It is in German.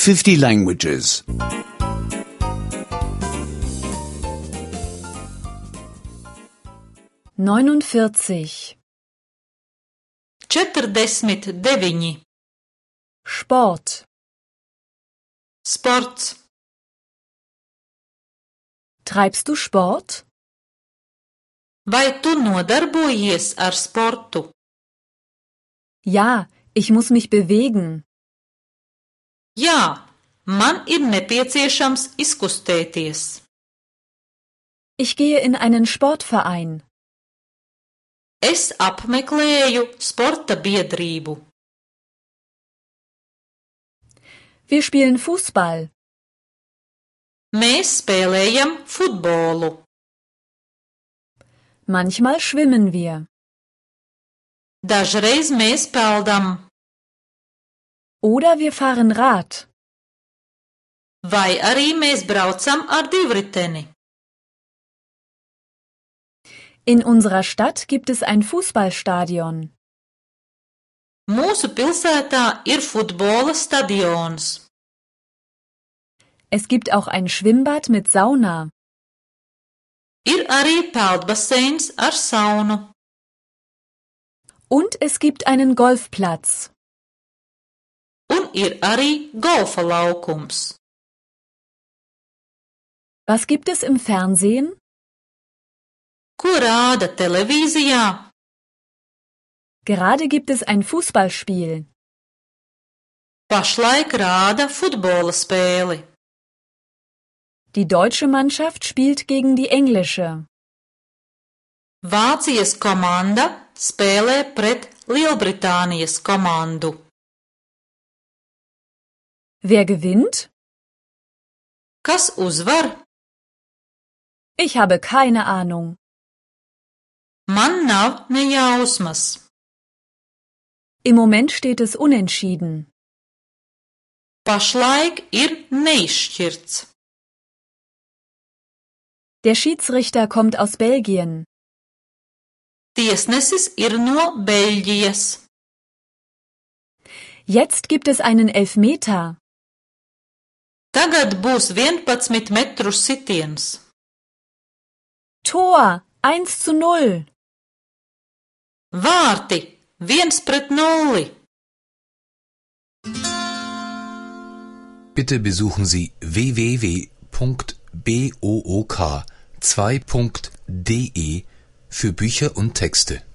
50 languages. 49. 49. Sport. Sports. Treibst du Sport? Vai tu nodarbojies ar sportu? Ja, ich muss mich bewegen. Jā, man ir nepieciešams izkustēties. Ich gehe in einen Sportverein. Es apmeklēju sporta biedrību. Wir spielen Fußball. Mēs spēlējam futbolu. Manchmal schwimmen wir. Dažreiz mēs peldam. Oder wir fahren Rad. Vai arī mēs braucam ar divriteni. In unserer Stadt gibt es ein Fußballstadion. Mūsu pilsētā ir futbola stadions. Es gibt auch ein Schwimmbad mit Sauna. Ir arī peldbaseins ar saunu. Und es gibt einen Golfplatz. Un ir arī golfa laukums. Was gibt es im Fernsehen? Ko rāda televīzijā? Gerade gibt es ein Fußballspiel. Pašlaik rāda futbola spēli. Die deutsche Mannschaft spielt gegen die englische. Vācijas komanda spēlē pret Lielbritānijas komandu. Wer gewinnt? Kas uzvar? Ich habe keine Ahnung. Man nav ne jausmas. Im Moment steht es unentschieden. Pašlaik ir neizšķirts. Der Schiedsrichter kommt aus Belgien. Tiesnesis ir no Beļģijas. Jetzt gibt es einen Elfmeter. Tagad būs 11 metru sitiens. Tor 1:0. Vārti 1:0. Bitte besuchen Sie www.book2.de für Bücher und Texte.